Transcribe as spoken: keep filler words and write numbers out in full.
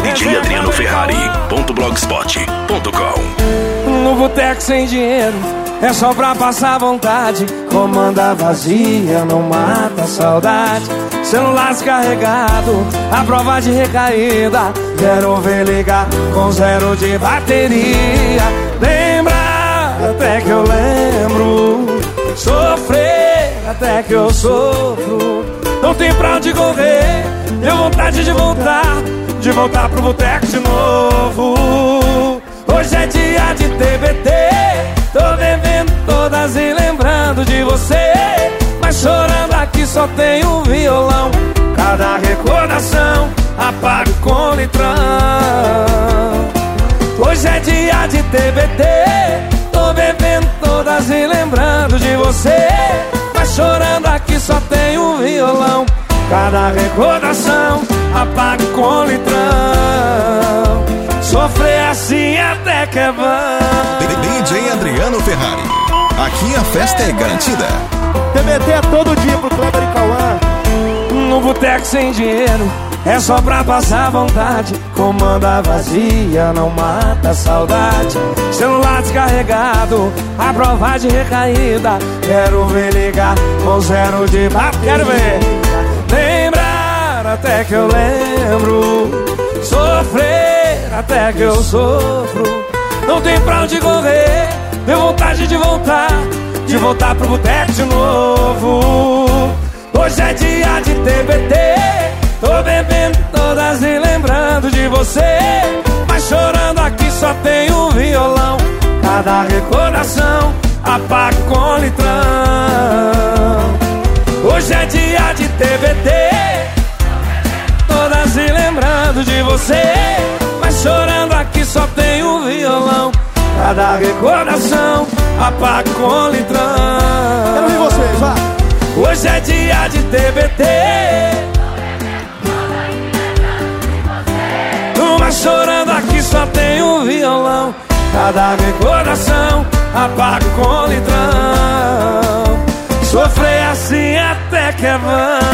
D J Adriano Ferrari ponto blogspot ponto com. No boteco sem dinheiro, é só pra passar vontade. Comanda vazia, não mata a saudade. Celular descarregado, a prova de recaída. Quero ver ligar com zero de bateria. Lembra, até que eu lembro. Sofrer, até que eu sofro. Não tem pra onde correr. Deu vontade de voltar, de voltar pro boteco de novo. Hoje é dia de T B T. Tô bebendo todas e lembrando de você. Mas chorando aqui só tem um violão. Cada recordação apago com litrão. Hoje é dia de T B T. Tô bebendo todas e lembrando de você. Mas chorando aqui só tem um violão. Cada recordação apago com litrão. Sofrer assim até que é bom. D J Adriano Ferrari. Aqui a festa é garantida. T B T é todo dia pro Kleber e Cauã. No boteco sem dinheiro, é só pra passar vontade. Comanda vazia, não mata a saudade. Celular descarregado, a prova de recaída. Quero ver ligar com zero de papo. Quero ver lembrar até que eu lembro. Sofrer até que eu sofro. Não tem pra onde correr. Deu vontade de voltar, de voltar pro boteco de novo. Hoje é dia de T B T. Tô bebendo todas e lembrando de você. Mas chorando aqui só tem um violão. Cada recordação apago com litrão. Hoje é dia de T B T. Todas e lembrando de você. Mas chorando aqui só tem um violão. Cada recordação apago com litrão. Quero ouvir vocês, vá. Hoje é dia de T B T. Mas chorando aqui só tem um violão. Cada recordação apago com litrão. Sofrer assim até que é bom.